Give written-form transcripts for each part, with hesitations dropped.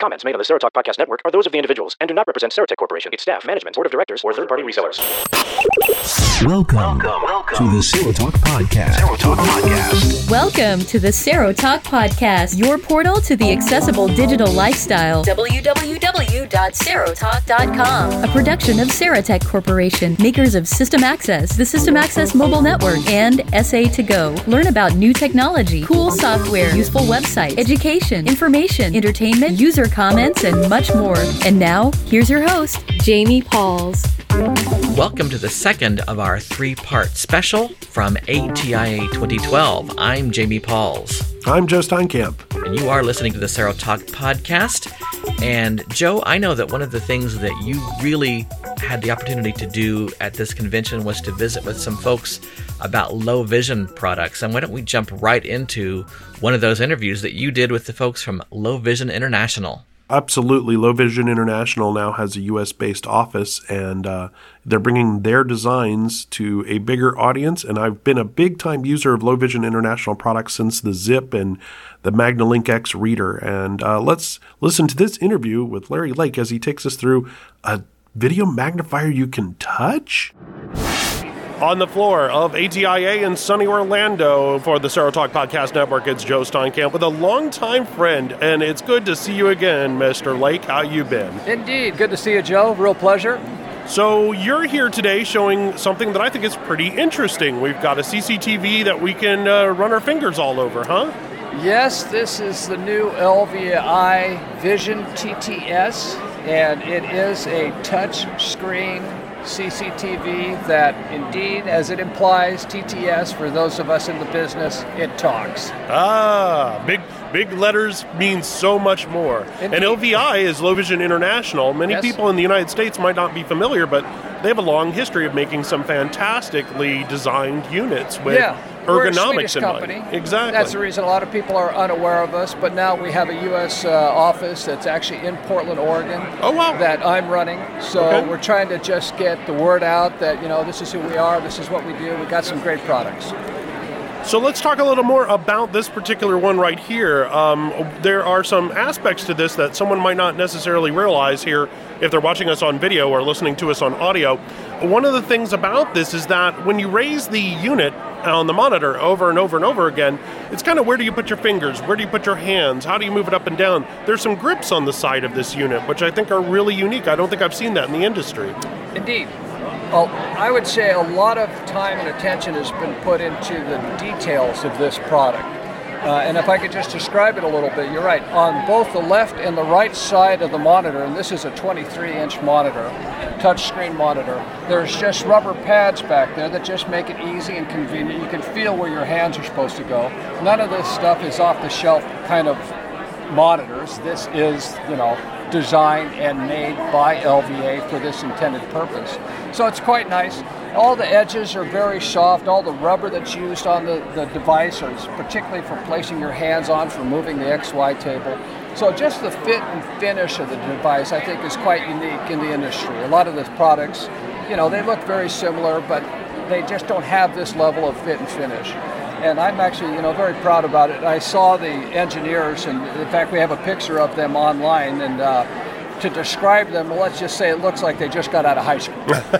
Comments made on the Serotalk Podcast Network are those of the individuals and do not represent Serotek Corporation, its staff, management, board of directors, or third-party resellers. Welcome to the Serotalk Podcast. Welcome to the Serotalk Podcast, your portal to the accessible digital lifestyle. www.serotalk.com. A production of Serotek Corporation, makers of System Access, the System Access Mobile Network, and SA2Go. Learn about new technology, cool software, useful websites, education, information, entertainment, user comments, and much more. And now, here's your host, Jamie Pauls. Welcome to the second of our three-part special from ATIA 2012. I'm Jamie Pauls. I'm Joe Steinkamp. And you are listening to the Serotalk Podcast. And Joe, I know that one of the things that you really had the opportunity to do at this convention was to visit with some folks about low vision products. And why don't we jump right into one of those interviews that you did with the folks from Low Vision International? Absolutely. Low Vision International now has a U.S.-based office, and they're bringing their designs to a bigger audience. And I've been a big-time user of Low Vision International products since the Zip and the MagnaLink X reader. And let's listen to this interview with Larry Lake as he takes us through a video magnifier you can touch. On the floor of ATIA in sunny Orlando for the Serotalk Podcast Network, it's Joe Steinkamp with a longtime friend, and it's good to see you again, Mr. Lake. How you been? Indeed. Good to see you, Joe. Real pleasure. So you're here today showing something that I think is pretty interesting. We've got a CCTV that we can run our fingers all over, huh? Yes, this is the new LVI Vision TTS, and it is a touch screen CCTV that, indeed, as it implies, TTS, for those of us in the business, it talks. Big letters mean so much more. Indeed. And LVI is Low Vision International. Many people in the United States might not be familiar, but they have a long history of making some fantastically designed units with ergonomics in mind. Exactly. That's the reason a lot of people are unaware of us, but now we have a U.S. office that's actually in Portland, Oregon. Oh, wow. That I'm running. So we're trying to just get the word out that, this is who we are, this is what we do. We've got some great products. So let's talk a little more about this particular one right here. There are some aspects to this that someone might not necessarily realize here if they're watching us on video or listening to us on audio. One of the things about this is that when you raise the unit on the monitor over and over and over again, it's kind of where do you put your fingers? Where do you put your hands? How do you move it up and down? There's some grips on the side of this unit, which I think are really unique. I don't think I've seen that in the industry. Indeed. Well, I would say a lot of time and attention has been put into the details of this product. And if I could just describe it a little bit, you're right. On both the left and the right side of the monitor, and this is a 23-inch monitor, touchscreen monitor, there's just rubber pads back there that just make it easy and convenient. You can feel where your hands are supposed to go. None of this stuff is off-the-shelf kind of monitors. This is, designed and made by LVA for this intended purpose. So it's quite nice. All the edges are very soft. All the rubber that's used on the device is particularly for placing your hands on for moving the XY table. So just the fit and finish of the device, I think, is quite unique in the industry. A lot of the products, they look very similar, but they just don't have this level of fit and finish. And I'm actually, very proud about it. I saw the engineers, and in fact, we have a picture of them online, and to describe them, let's just say it looks like they just got out of high school.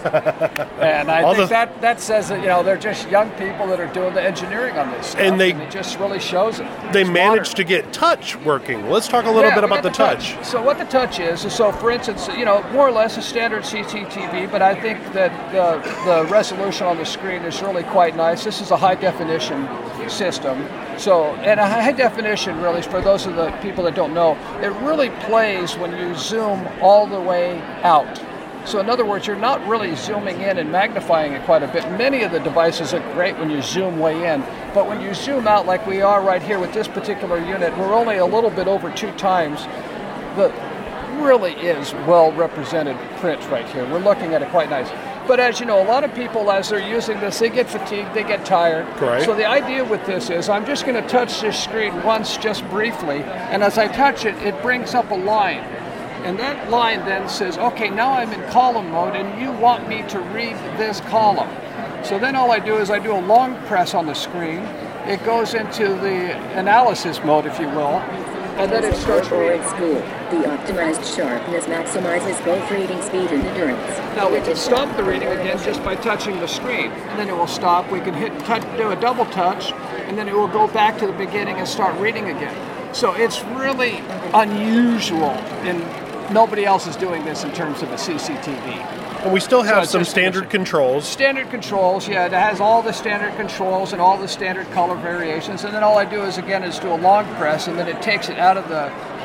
And I think that says that, they're just young people that are doing the engiering on this stuff, and it just really shows it. They managed to get touch working. Let's talk a little bit about the touch. So what the touch is, so for instance, more or less a standard CCTV, but I think that the resolution on the screen is really quite nice. This is a high definition system. So, and a high definition, really, for those of the people that don't know, it really plays when you zoom all the way out. So in other words, you're not really zooming in and magnifying it quite a bit. Many of the devices look great when you zoom way in, but when you zoom out like we are right here with this particular unit, we're only a little bit over 2 times. The really is well represented print right here. We're looking at it quite nice. But as you know, a lot of people, as they're using this, they get fatigued, they get tired. Correct. So the idea with this is I'm just going to touch this screen once, just briefly, and as I touch it, it brings up a line. And that line then says, okay, now I'm in column mode, and you want me to read this column. So then all I do is I do a long press on the screen. It goes into the analysis mode, if you will, and then it starts reading. School. The optimized sharpness maximizes both reading speed and endurance. Now we can stop the reading again just by touching the screen, and then it will stop. We can do a double touch, and then it will go back to the beginning and start reading again. So it's really unusual, and nobody else is doing this in terms of a CCTV. And we still have So some it's just standard controls. Standard controls, yeah, it has all the standard controls and all the standard color variations, and then all I do is do a long press, and then it takes it out of the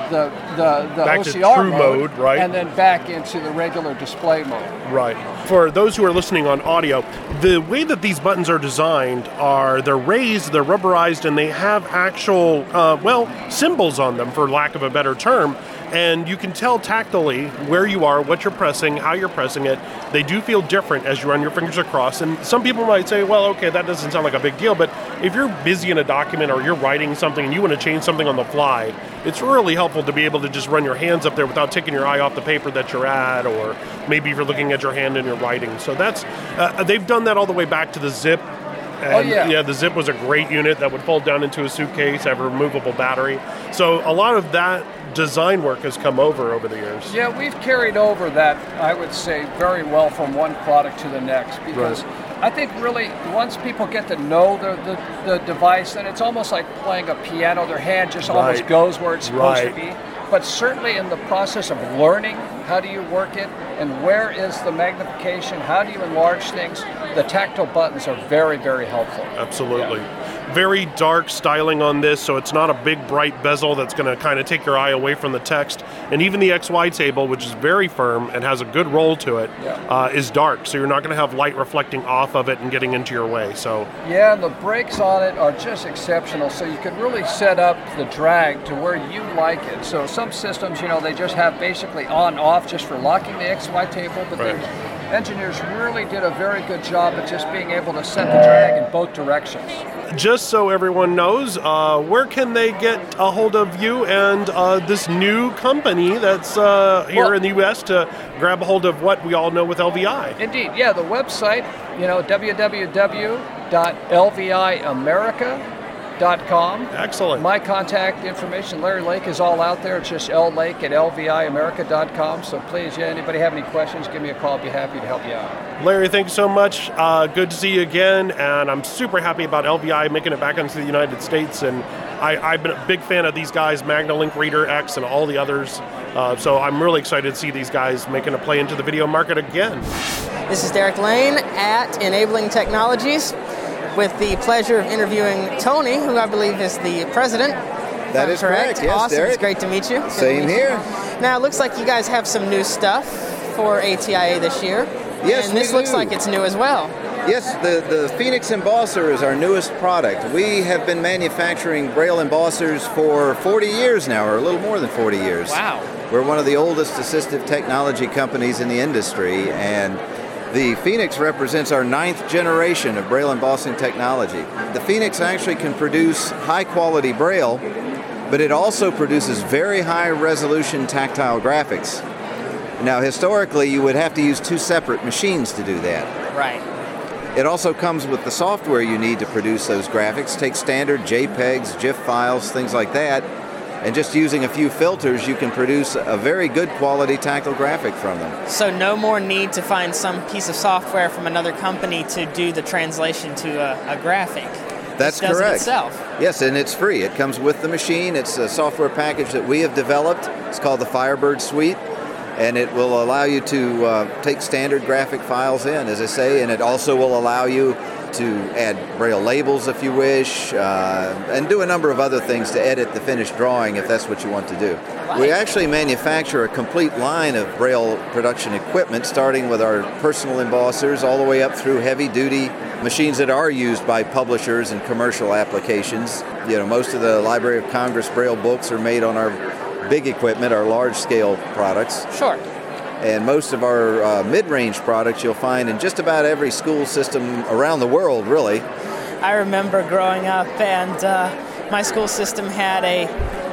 Back to OCR true mode, right? and then back into the regular display mode. Right. For those who are listening on audio, the way that these buttons are designed are they're raised, they're rubberized, and they have actual, symbols on them, for lack of a better term. And you can tell tactily where you are, what you're pressing, how you're pressing it. They do feel different as you run your fingers across. And some people might say, well, okay, that doesn't sound like a big deal. But if you're busy in a document or you're writing something and you want to change something on the fly, it's really helpful to be able to just run your hands up there without taking your eye off the paper that you're at, or maybe if you're looking at your hand and you're writing. So that's they've done that all the way back to the Zip. And, yeah, the Zip was a great unit that would fold down into a suitcase, have a removable battery. So a lot of that design work has come over the years. Yeah, we've carried over that, I would say, very well from one product to the next, because I think really once people get to know the device, then it's almost like playing a piano. Their hand just almost goes where it's supposed to be. But certainly in the process of learning, how do you work it, and where is the magnification, how do you enlarge things, the tactile buttons are very, very helpful. Absolutely. Yeah. Very dark styling on this, so it's not a big bright bezel that's going to kind of take your eye away from the text. And even the XY table, which is very firm and has a good roll to it, is dark, so you're not going to have light reflecting off of it and getting into your way. So yeah, and the brakes on it are just exceptional, so you can really set up the drag to where you like it. So some systems, they just have basically on-off just for locking the XY table, but the engineers really did a very good job at just being able to set the drag in both directions. Just so everyone knows, where can they get a hold of you and this new company that's here in the U.S. to grab a hold of what we all know with LVI? Indeed, yeah, the website, www.lviamerica.com. Excellent. My contact information, Larry Lake, is all out there. It's just llake@lviamerica.com. So please, anybody have any questions, give me a call. I'll be happy to help you out. Larry, thanks so much. Good to see you again. And I'm super happy about LVI making it back into the United States. And I've been a big fan of these guys, MagnaLink Reader X and all the others. So I'm really excited to see these guys making a play into the video market again. This is Derek Lane at Enabling Technologies, with the pleasure of interviewing Tony, who I believe is the president. That is correct. Yes, awesome. Derek. It's great to meet you. Same here. Now, it looks like you guys have some new stuff for ATIA this year. Yes, and this looks like it's new as well. Yes, the Phoenix Embosser is our newest product. We have been manufacturing Braille embossers for 40 years now, or a little more than 40 years. Wow. We're one of the oldest assistive technology companies in the industry, and the Phoenix represents our 9th generation of Braille embossing technology. The Phoenix actually can produce high-quality Braille, but it also produces very high-resolution tactile graphics. Now, historically, you would have to use 2 separate machines to do that. Right. It also comes with the software you need to produce those graphics. Take standard JPEGs, GIF files, things like that, and just using a few filters, you can produce a very good quality tactile graphic from them. So no more need to find some piece of software from another company to do the translation to a graphic. That's correct. It itself. Yes, and it's free. It comes with the machine. It's a software package that we have developed. It's called the Firebird Suite, and it will allow you to take standard graphic files in, as I say, and it also will allow you to add Braille labels if you wish, and do a number of other things to edit the finished drawing if that's what you want to do. Right. We actually manufacture a complete line of Braille production equipment, starting with our personal embossers all the way up through heavy-duty machines that are used by publishers and commercial applications. Most of the Library of Congress Braille books are made on our big equipment, our large-scale products. Sure. And most of our mid-range products you'll find in just about every school system around the world, really. I remember growing up, and my school system had a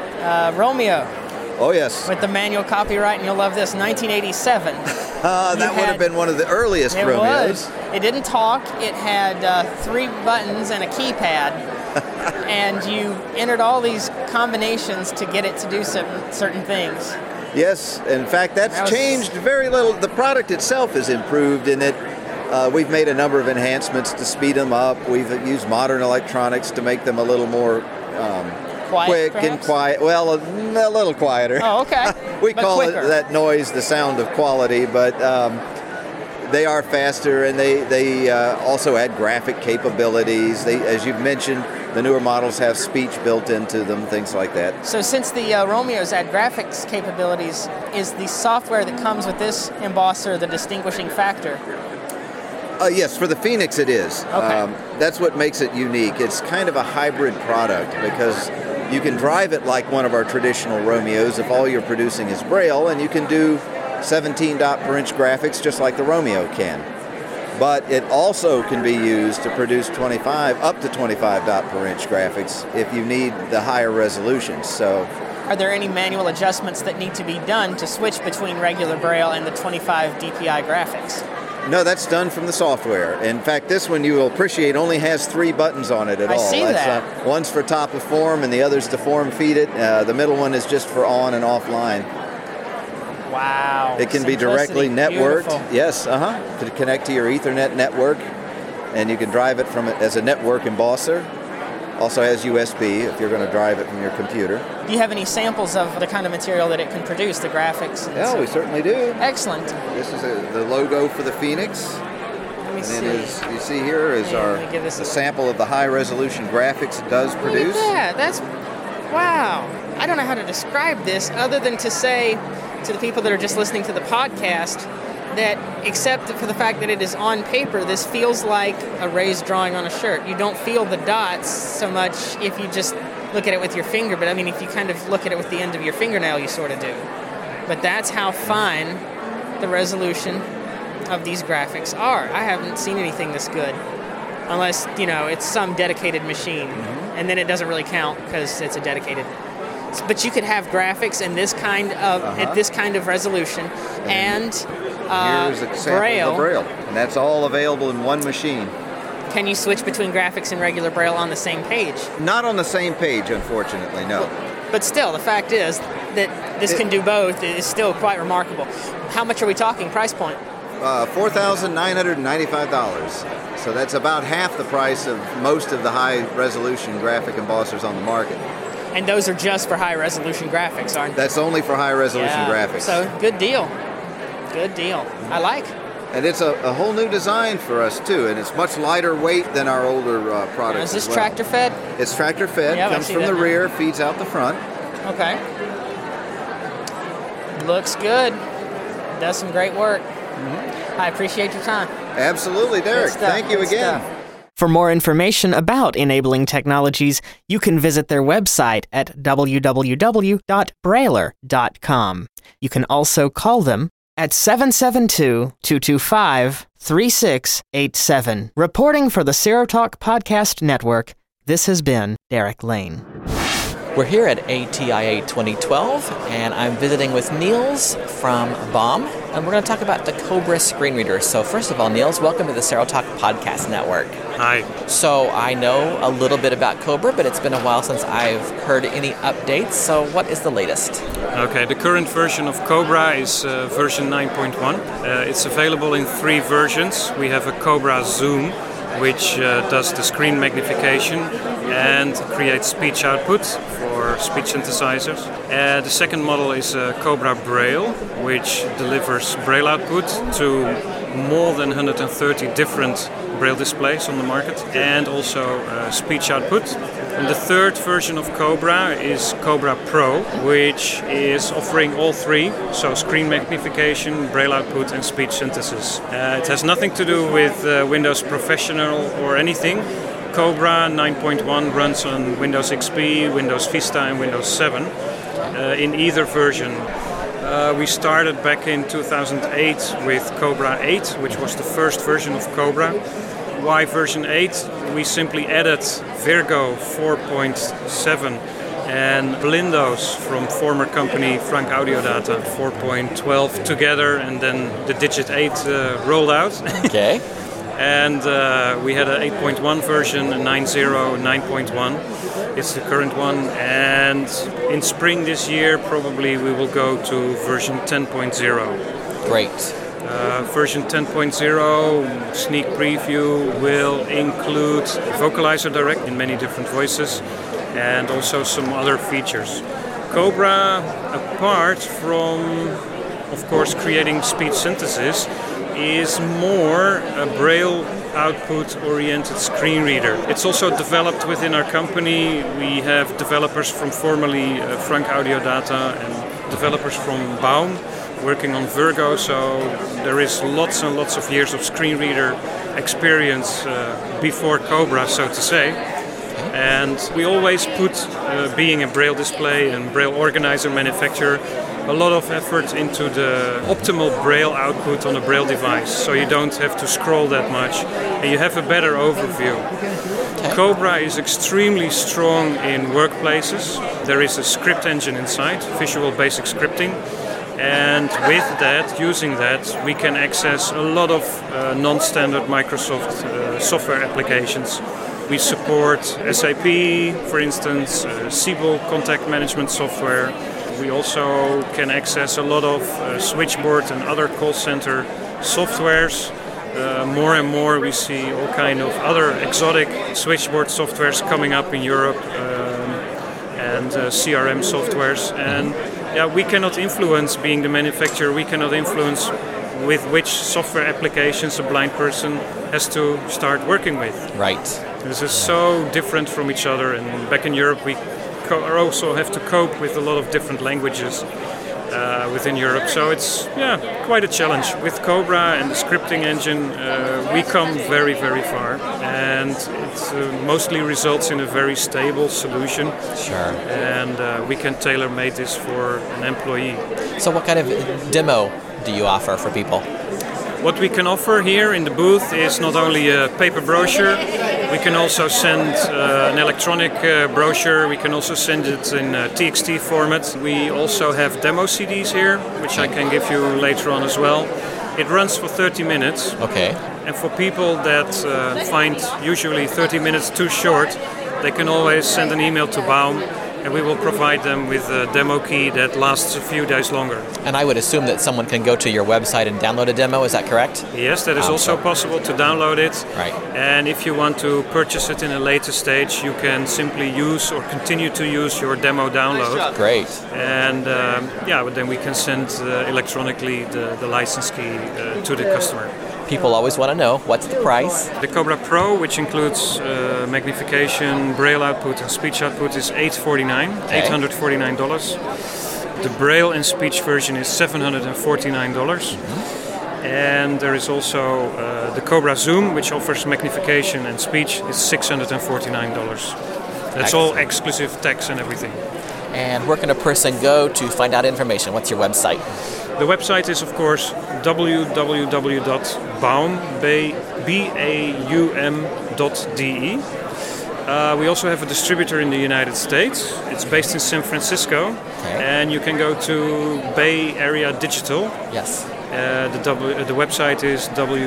Romeo. Oh, yes. With the manual copyright, and you'll love this, 1987. That would have been one of the earliest Romeos. It didn't talk. It had 3 buttons and a keypad. and you entered all these combinations to get it to do certain things. Yes, in fact, that's changed very little. The product itself has improved in it. We've made a number of enhancements to speed them up. We've used modern electronics to make them a little more quick and quiet. Well, a little quieter. Oh, okay. We call it that noise the sound of quality, but they are faster, and they also add graphic capabilities. As you've mentioned, the newer models have speech built into them, things like that. So since the Romeos add graphics capabilities, is the software that comes with this embosser the distinguishing factor? Yes, for the Phoenix it is. Okay. That's what makes it unique. It's kind of a hybrid product because you can drive it like one of our traditional Romeos if all you're producing is Braille, and you can do 17 dot per inch graphics just like the Romeo can. But it also can be used to produce up to 25 dot per inch graphics if you need the higher resolutions. So, are there any manual adjustments that need to be done to switch between regular Braille and the 25 DPI graphics? No, that's done from the software. In fact, this one you will appreciate only has 3 buttons on it at all. I see that. One's for top of form and the other's to form feed it. The middle one is just for on and offline. Wow. It can be directly networked. Beautiful. Yes, to connect to your Ethernet network, and you can drive it from it as a network embosser. Also has USB if you're going to drive it from your computer. Do you have any samples of the kind of material that it can produce, the graphics? Yeah, we certainly do. Excellent. This is the logo for the Phoenix. Let me see. And then you see here is a sample of the high-resolution graphics it does produce. Look at that. Wow. I don't know how to describe this other than to say to the people that are just listening to the podcast that, except for the fact that it is on paper, this feels like a raised drawing on a shirt. You don't feel the dots so much if you just look at it with your finger, but I mean, if you kind of look at it with the end of your fingernail, you sort of do. But that's how fine the resolution of these graphics are. I haven't seen anything this good, unless, it's some dedicated machine, and then it doesn't really count because it's a dedicated. But you could have graphics in this kind of at this kind of resolution, and here's a sample of the Braille, and that's all available in one machine. Can you switch between graphics and regular Braille on the same page? Not on the same page, unfortunately, no. But still, the fact is that this can do both is still quite remarkable. How much are we talking, price point? $4,995. So that's about half the price of most of the high-resolution graphic embossers on the market. And those are just for high-resolution graphics, aren't they? That's only for high-resolution graphics. So, good deal. Good deal. I like. And it's a whole new design for us, too, and it's much lighter weight than our older products. Now, is this tractor-fed? It's tractor-fed. Yeah, comes from the rear, feeds out the front. Okay. Looks good. Does some great work. I appreciate your time. Absolutely, Derek. Thank you again. For more information about Enabling Technologies, you can visit their website at www.brailer.com. You can also call them at 772-225-3687. Reporting for the Serotalk Podcast Network, this has been Derek Lane. We're here at ATIA 2012, and I'm visiting with Niels from BOM, and we're going to talk about the Cobra screen reader. So first of all, Niels, welcome to the Serotalk Podcast Network. Hi. So I know a little bit about Cobra, but it's been a while since I've heard any updates. So what is the latest? Okay, the current version of Cobra is version 9.1. It's available in 3 versions. We have a Cobra Zoom, which does the screen magnification and creates speech output for speech synthesizers. The second model is Cobra Braille, which delivers Braille output to more than 130 different Braille displays on the market, and also speech output. And the third version of Cobra is Cobra Pro, which is offering all 3, so screen magnification, Braille output, and speech synthesis. It has nothing to do with Windows Professional or anything. Cobra 9.1 runs on Windows XP, Windows Vista, and Windows 7 in either version. We started back in 2008 with Cobra 8, which was the first version of Cobra. Why version 8? We simply added Virgo 4.7 and Blindos from former company Frank Audiodata 4.12 together, and then the Digit 8 rolled out. Okay. And we had an 8.1 version, a 9.0, 9.1. It's the current one. And in spring this year, probably we will go to version 10.0. Great. Version 10.0 sneak preview will include Vocalizer Direct in many different voices and also some other features. Cobra, apart from, of course, creating speech synthesis, is more a Braille output-oriented screen reader. It's also developed within our company. We have developers from formerly Frank Audio Data and developers from Baum working on Virgo, so there is lots and lots of years of screen reader experience before Cobra, so to say. And we always put, being a Braille display and Braille organizer manufacturer, a lot of effort into the optimal Braille output on a Braille device, so you don't have to scroll that much and you have a better overview. Cobra is extremely strong in workplaces. There is a script engine inside, Visual Basic Scripting. And with that, using that, we can access a lot of non-standard Microsoft software applications. We support SAP, for instance, Siebel contact management software. We also can access a lot of switchboard and other call center softwares. More and more we see all kind of other exotic switchboard softwares coming up in Europe and CRM softwares. And yeah, we cannot influence, being the manufacturer, we cannot influence with which software applications a blind person has to start working with. Right. This is so different from each other, and back in Europe we also have to cope with a lot of different languages within Europe, so it's quite a challenge. With Cobra and the scripting engine we come very, very far, and it mostly results in a very stable solution. Sure. And we can tailor-make this for an employee. So what kind of demo do you offer for people? What we can offer here in the booth is not only a paper brochure, we can also send an electronic brochure, we can also send it in TXT format. We also have demo CDs here, which I can give you later on as well. It runs for 30 minutes. Okay. And for people that find usually 30 minutes too short, they can always send an email to Baum, and we will provide them with a demo key that lasts a few days longer. And I would assume that someone can go to your website and download a demo, is that correct? Yes, that is also possible to download it. Right. And if you want to purchase it in a later stage, you can simply use or continue to use your demo download. Great. And then we can send electronically the license key to the customer. People always want to know, what's the price? The Cobra Pro, which includes magnification, Braille output and speech output, is $849. The Braille and speech version is $749. And there is also the Cobra Zoom, which offers magnification and speech, is $649. That's all exclusive tax and everything. And where can a person go to find out information? What's your website? The website is, of course, www.baum.de. We also have a distributor in the United States. It's based in San Francisco. And you can go to Bay Area Digital. Yes. The website is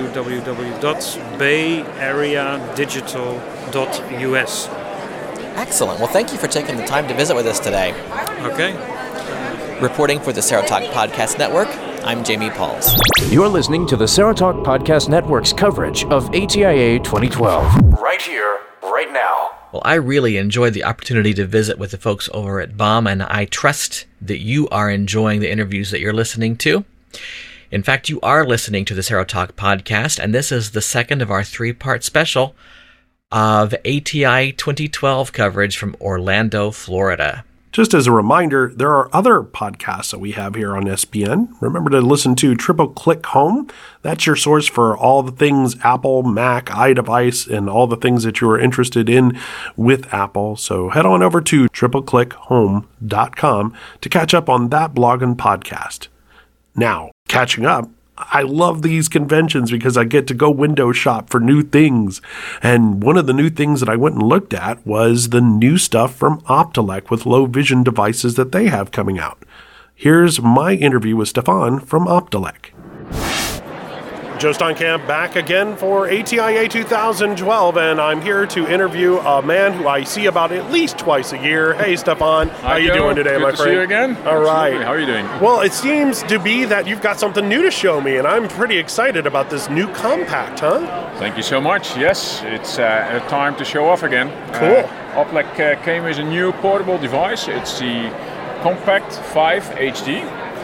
www.bayareadigital.us. Excellent. Well, thank you for taking the time to visit with us today. Okay. Reporting for the Serotalk Podcast Network, I'm Jamie Pauls. You're listening to the Serotalk Podcast Network's coverage of ATIA 2012. Right here, right now. Well, I really enjoyed the opportunity to visit with the folks over at Baum, and I trust that you are enjoying the interviews that you're listening to. In fact, you are listening to the Serotalk Podcast, and this is the second of our three-part special of ATI 2012 coverage from Orlando, Florida. Just as a reminder, there are other podcasts that we have here on SPN. Remember to listen to Triple Click Home. That's your source for all the things Apple, Mac, iDevice, and all the things that you are interested in with Apple. So head on over to tripleclickhome.com to catch up on that blog and podcast. Now, catching up, I love these conventions because I get to go window shop for new things. And one of the new things that I went and looked at was the new stuff from Optelec with low vision devices that they have coming out. Here's my interview with Stefan from Optelec. Joe Steinkamp back again for ATIA 2012, and I'm here to interview a man who I see about at least twice a year. Hey, Stefan. How you doing today, my friend? Good to see you again. All right. How are you doing? Well, it seems to be that you've got something new to show me, and I'm pretty excited about this new compact, huh? Thank you so much. Yes, it's a time to show off again. Cool. Oplek came with a new portable device. It's the Compact 5 HD.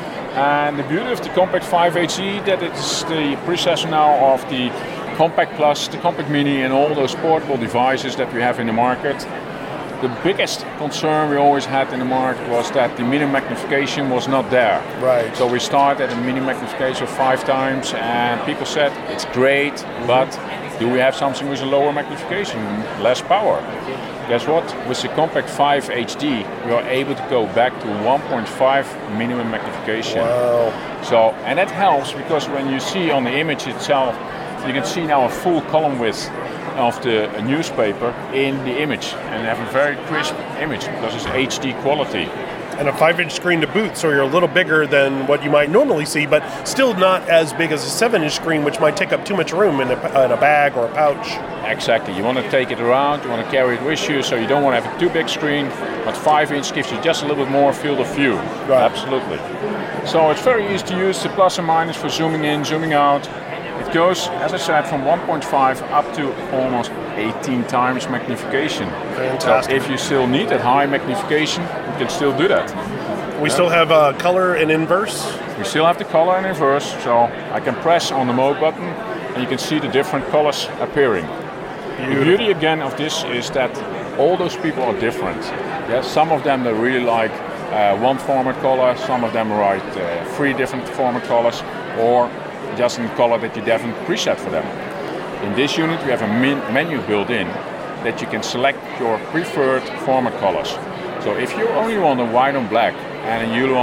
And the beauty of the Compact 5 HD that it's the predecessor now of the Compact Plus, the Compact Mini, and all those portable devices that we have in the market. The biggest concern we always had in the market was that the minimum magnification was not there. Right. So we started at a minimum magnification of 5 times, and people said it's great, but do we have something with a lower magnification, less power? Guess what? With the Compact 5 HD, we are able to go back to 1.5 minimum magnification. Wow. So, and that helps because when you see on the image itself, you can see now a full column width of the newspaper in the image, and have a very crisp image because it's HD quality. And a 5-inch screen to boot, so you're a little bigger than what you might normally see, but still not as big as a 7-inch screen, which might take up too much room in a bag or a pouch. Exactly. You want to take it around, you want to carry it with you, so you don't want to have a too big screen, but 5-inch gives you just a little bit more field of view. Right. Absolutely. So it's very easy to use the plus and minus for zooming in, zooming out. It goes, as I said, from 1.5 up to almost 18 times magnification. Fantastic. So if you still need that high magnification, you can still do that. We still have color and inverse? We still have the color and inverse, so I can press on the mode button and you can see the different colors appearing. Beautiful. The beauty again of this is that all those people are different. Yes, some of them they really like one format color, some of them write 3 different format colors, or just in color that you definitely preset for them. In this unit we have a menu built in that you can select your preferred format colors. So if you only want a white on black and a yellow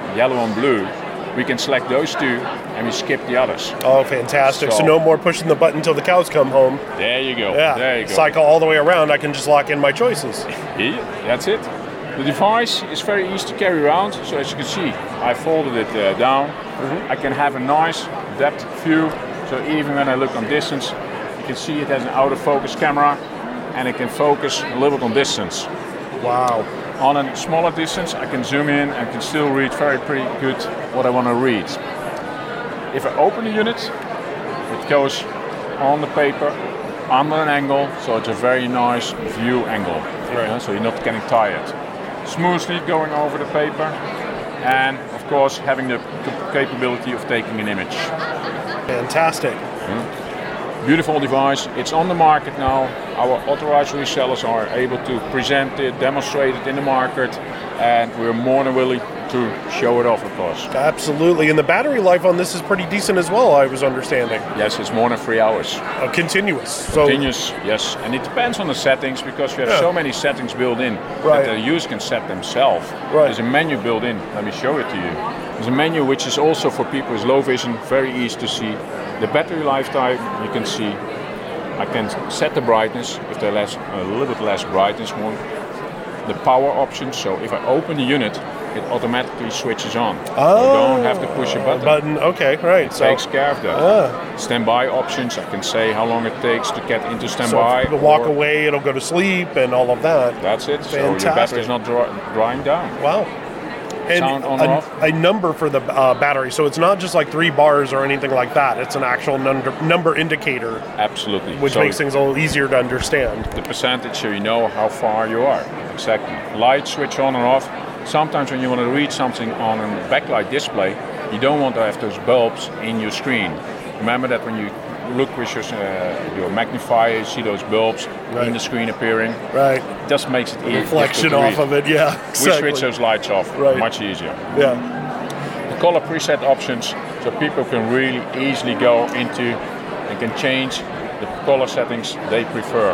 on blue, we can select those 2 and we skip the others. Oh, fantastic. So no more pushing the button until the cows come home. There you go. Yeah. There you go. Cycle all the way around, I can just lock in my choices. Yeah, that's it. The device is very easy to carry around, so as you can see, I folded it down. I can have a nice depth view, so even when I look on distance, you can see it has an out of focus camera and it can focus a little bit on distance. Wow. On a smaller distance, I can zoom in and can still read pretty good what I want to read. If I open the unit, it goes on the paper under an angle, so it's a very nice view angle. Right. So you're not getting tired. Smoothly going over the paper, and of course having the capability of taking an image. Fantastic. Beautiful device. It's on the market now. Our authorized resellers are able to present it, demonstrate it in the market, and we're more than willing to show it off, of course. Absolutely. And the battery life on this is pretty decent as well, I was understanding. Yes, it's more than 3 hours. Continuous. Continuous, yes. And it depends on the settings because we have so many settings built in that the user can set themselves. Right. There's a menu built in. Let me show it to you. There's a menu which is also for people with low vision, very easy to see. The battery lifetime, you can see. I can set the brightness if there's a little bit less brightness more. The power options, so if I open the unit, it automatically switches on. Oh, you don't have to push a button. Okay, right. It takes care of that. Standby options, I can say how long it takes to get into standby. So if you walk away, it'll go to sleep and all of that. That's it. Fantastic. So your battery's not drying down. Wow. And sound on or off. A number for the battery, so it's not just like 3 bars or anything like that. It's an actual number indicator. Absolutely. Which makes things a little easier to understand. The percentage, so you know how far you are. Exactly. Light switch on and off. Sometimes when you want to read something on a backlight display, you don't want to have those bulbs in your screen. Remember that when you look with your magnifier, you see those bulbs in the screen appearing. Right. It just makes it easier. Reflection off of it, yeah. Exactly. We switch those lights off. Much easier. Yeah. The color preset options, so people can really easily go into and can change the color settings they prefer.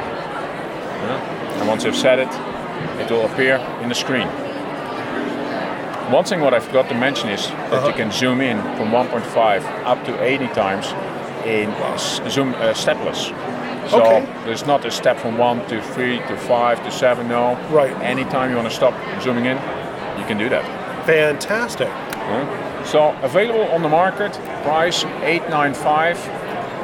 And once they've set it, it will appear in the screen. One thing what I forgot to mention is that you can zoom in from 1.5 up to 80 times in zoom stepless. So there's not a step from 1 to 3 to 5 to 7, no. Right. Anytime you want to stop zooming in, you can do that. Fantastic. So available on the market, price $895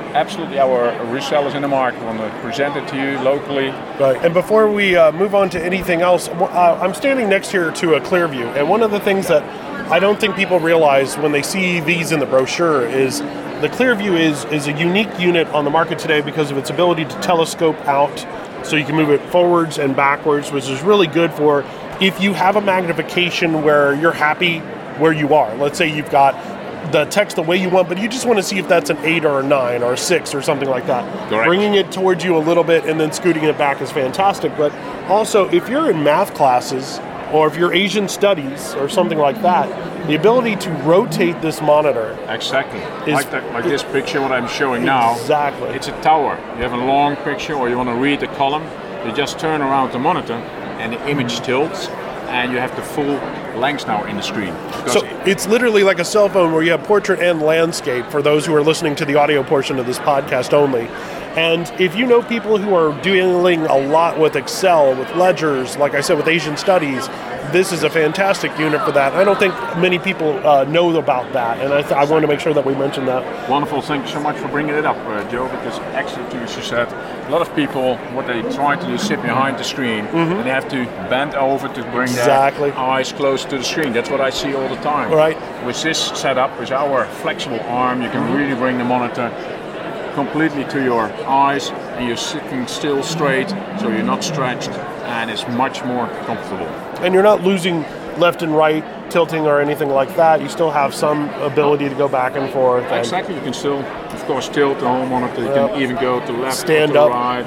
absolutely our resellers in the market want to present it to you locally. Right. And before we move on to anything else, I'm standing next here to a Clearview, and one of the things that I don't think people realize when they see these in the brochure is the Clearview is a unique unit on the market today because of its ability to telescope out, so you can move it forwards and backwards, which is really good for if you have a magnification where you're happy where you are. Let's say you've got the text the way you want, but you just want to see if that's an 8 or a 9 or a 6 or something like that. Correct. Bringing it towards you a little bit and then scooting it back is fantastic. But also, if you're in math classes or if you're Asian studies or something like that, the ability to rotate this monitor. Exactly. Like this picture, what I'm showing now. Exactly. It's a tower. You have a long picture or you want to read the column, you just turn around the monitor and the image tilts, and you have the full length now in the screen. So it's literally like a cell phone where you have portrait and landscape for those who are listening to the audio portion of this podcast only. And if you know people who are dealing a lot with Excel, with ledgers, like I said, with Asian studies, this is a fantastic unit for that. I don't think many people know about that, and I want to make sure that we mention that. Wonderful. Thank you so much for bringing it up, Joe, because actually, as you said, a lot of people, what they try to do is sit behind the screen, and they have to bend over to bring their eyes close to the screen. That's what I see all the time. Right. With this setup, with our flexible arm, you can really bring the monitor completely to your eyes, and you're sitting still straight, so you're not stretched, and it's much more comfortable. And you're not losing left and right tilting or anything like that. You still have some ability to go back and forth. Exactly. You can still, of course, tilt the whole monitor. You can even go to left, stand to up, right.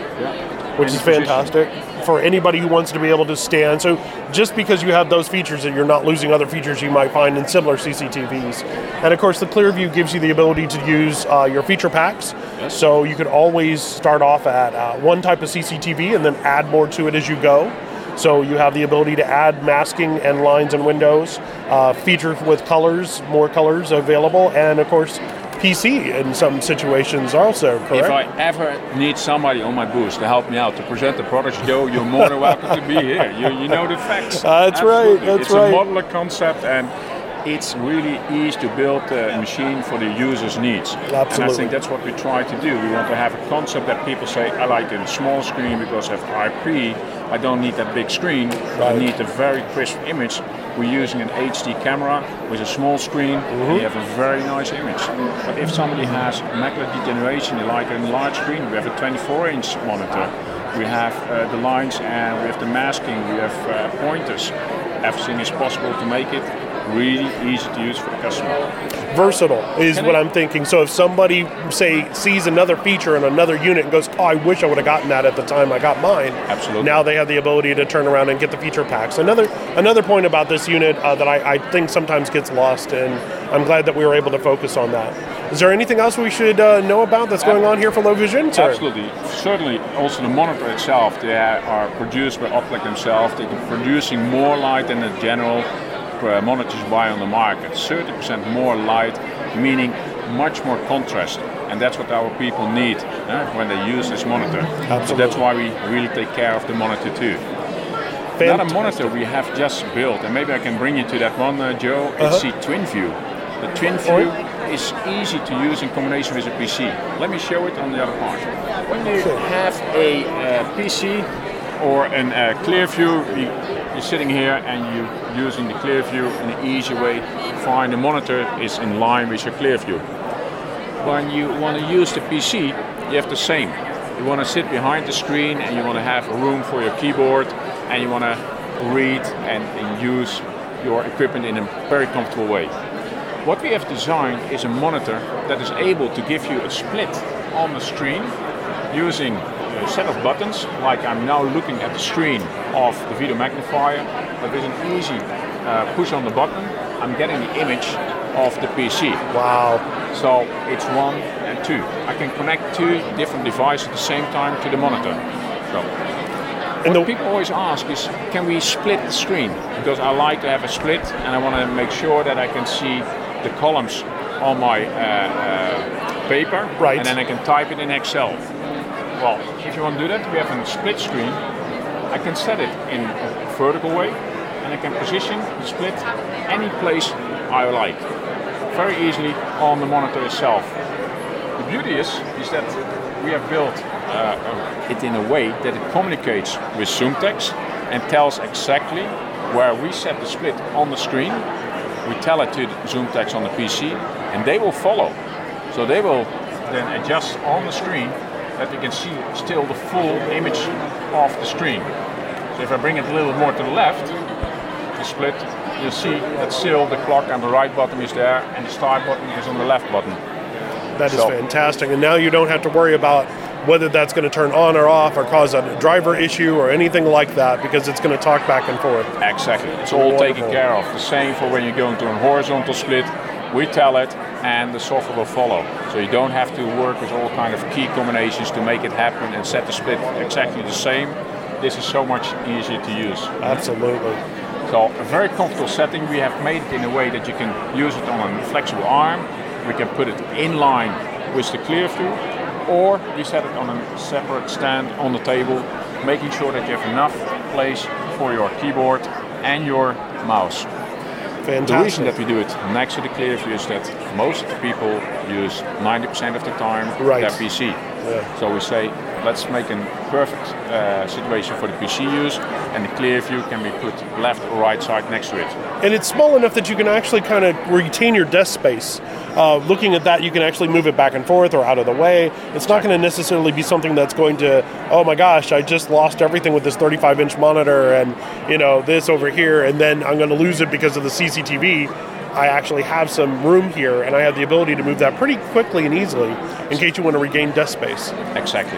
Which is fantastic for anybody who wants to be able to stand. So just because you have those features, that you're not losing other features you might find in similar CCTVs. And of course, the Clearview gives you the ability to use your feature packs. Yes. So you could always start off at one type of CCTV and then add more to it as you go. So you have the ability to add masking and lines and windows, feature with colors, more colors available, and of course PC in some situations also, correct? If I ever need somebody on my booth to help me out to present the products, Joe, you're more than welcome to be here. You know the facts. That's Absolutely. right. That's it's right. It's a modular concept, and it's really easy to build a machine for the user's needs. Absolutely. And I think that's what we try to do. We want to have a concept that people say, I like a small screen because I have IP. I don't need that big screen. I need a very crisp image. We're using an HD camera with a small screen. And you have a very nice image. But if somebody has macular degeneration, they like a large screen. We have a 24-inch monitor. We have the lines and we have the masking. We have pointers. Everything is possible to make it really easy to use for the customer. Versatile is what I'm thinking. So if somebody, say, sees another feature in another unit and goes, oh, I wish I would have gotten that at the time I got mine. Absolutely. Now they have the ability to turn around and get the feature packs. Another point about this unit that I think sometimes gets lost, and I'm glad that we were able to focus on that. Is there anything else we should know about that's going on here for Low Vision? Sorry. Absolutely. Certainly, also the monitor itself, they are produced by Optec themselves. They're producing more light than the general monitors buy on the market. 30% more light, meaning much more contrast. And that's what our people need when they use this monitor. Absolutely. So that's why we really take care of the monitor too. Another monitor we have just built, and maybe I can bring you to that one, Joe, it's the TwinView. The TwinView is easy to use in combination with a PC. Let me show it on the other part. When you have a PC or a Clearview, you're sitting here and you're using the Clearview in an easy way. Fine, the monitor is in line with your Clearview. When you want to use the PC, you have the same. You want to sit behind the screen and you want to have room for your keyboard and you want to read and use your equipment in a very comfortable way. What we have designed is a monitor that is able to give you a split on the screen using a set of buttons, like I'm now looking at the screen of the video magnifier, but with an easy push on the button, I'm getting the image of the PC. Wow. So it's 1 and 2. I can connect 2 different devices at the same time to the monitor. So what people always ask is, can we split the screen? Because I like to have a split and I want to make sure that I can see the columns on my paper, right, and then I can type it in Excel. Well, if you want to do that, we have a split screen. I can set it in a vertical way, and I can position the split any place I like, very easily on the monitor itself. The beauty is that we have built it in a way that it communicates with ZoomText and tells exactly where we set the split on the screen. We tell it to ZoomText on the PC, and they will follow. So they will then adjust on the screen that you can see still the full image of the screen. So if I bring it a little more to the left, the split, you'll see that still the clock on the right bottom is there and the start button is on the left button. That is fantastic. And now you don't have to worry about whether that's going to turn on or off or cause a driver issue or anything like that, because it's going to talk back and forth. Exactly. It's all taken care of. The same for when you're going to a horizontal split. We tell it and the software will follow. So you don't have to work with all kind of key combinations to make it happen and set the split exactly the same. This is so much easier to use. Absolutely. So a very comfortable setting. We have made it in a way that you can use it on a flexible arm. We can put it in line with the ClearView, or we set it on a separate stand on the table, making sure that you have enough place for your keyboard and your mouse. Fantastic. The reason that we do it next to the ClearView is that most people use 90% of the time their PC. Yeah. So we say, let's make a perfect situation for the PC use, and the ClearView can be put left or right side next to it. And it's small enough that you can actually kind of retain your desk space. Looking at that, you can actually move it back and forth or out of the way. It's not going to necessarily be something that's going to, oh my gosh, I just lost everything with this 35-inch monitor and, you know, this over here, and then I'm going to lose it because of the CCTV. I actually have some room here, and I have the ability to move that pretty quickly and easily in case you want to regain desk space. Exactly.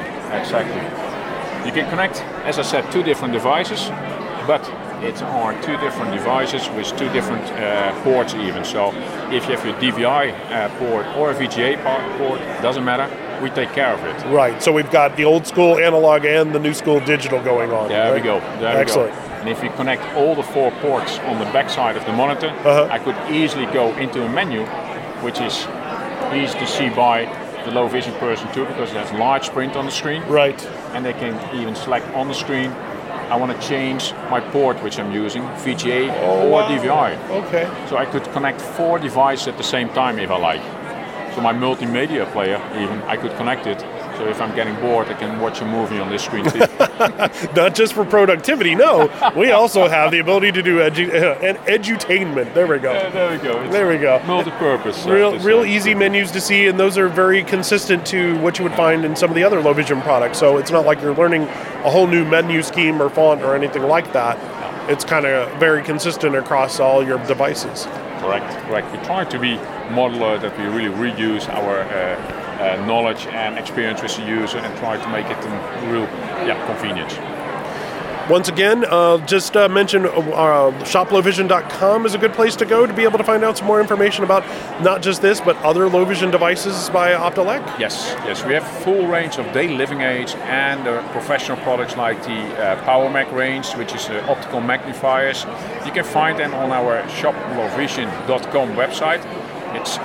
You can connect, as I said, two different devices, but it are two different devices with two different ports even. So if you have your DVI port or a VGA port, doesn't matter, we take care of it. Right, so we've got the old school analog and the new school digital going on. There right? we go. Excellent. And if we connect all the 4 ports on the back side of the monitor, I could easily go into a menu, which is easy to see by the low vision person too, because it has large print on the screen. Right. And they can even select on the screen, I want to change my port which I'm using, VGA or DVI. Okay. So I could connect 4 devices at the same time if I like. So my multimedia player even, I could connect it. So if I'm getting bored, I can watch a movie on this screen too. Not just for productivity, no. We also have the ability to do edutainment. There we go. There we go. There we go. Multi-purpose. Real easy menus to see, and those are very consistent to what you would find in some of the other low vision products. So it's not like you're learning a whole new menu scheme or font or anything like that. It's kind of very consistent across all your devices. Correct. We try to be modular, that we really reuse our knowledge and experience with the user and try to make it a real convenience. Once again, just mention shoplowvision.com is a good place to go to be able to find out some more information about not just this, but other low vision devices by Optelec. Yes, we have a full range of daily living aids and professional products like the PowerMac range, which is optical magnifiers. You can find them on our shoplowvision.com website. It's